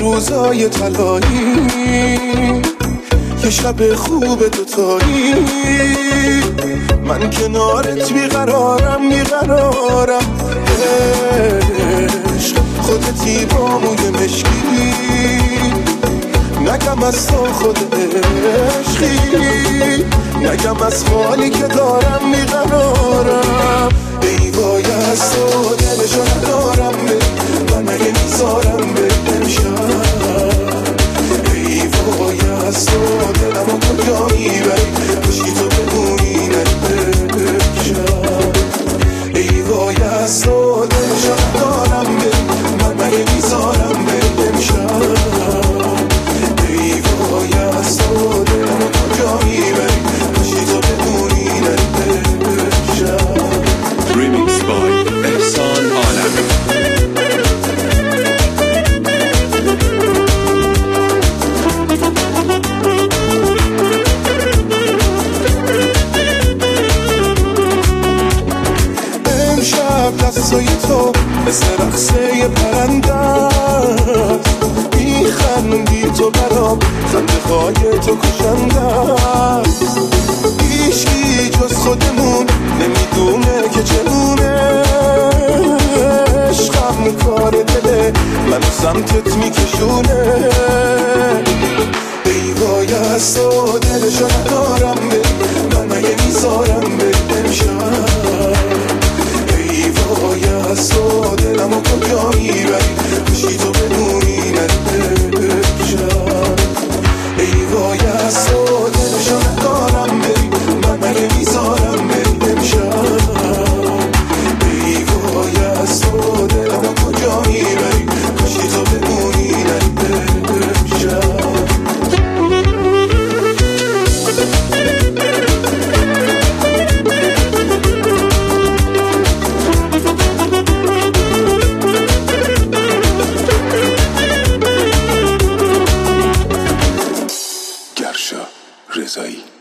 روزای طلایی، یه شب خوب دوتایی، من کنارت بیقرارم عشق خودتی با موی مشکی، نگم از تو خود عشقی، نگم از حالی که دارم بیقرارم. ای وای از تو دلشو ندارم و مگه میذارم به امشب. ای وای از تو دلمو کجا میبری، باشی تو بمونی امشب. ای وای از تو دلشو ندارم من مگه میذارم به امشب. ای وای از تو دلمو کجا میبری، باشی تو بمونی امشب. Remix by احسان عالمی. امشب دستای تو مثل رقصه پرنده است، میخندی تو برام، خنده های تو کشنده است. هیچکی جز خودمون نمیدونه که چگونه عشقم کار دله منو سمتت میکشونه. ای وای از تو دلشو ندارم من مگه میذارم به امشب. ای وای از تو دلمو کجا میبری، باشی تو بمونی امشب. ای وای از تو دلشو ندارم من مگه میذارم به امشب. ای وای از تو دلمو کجا میبری، باشی تو بمونی امشب. گرشا رضایی.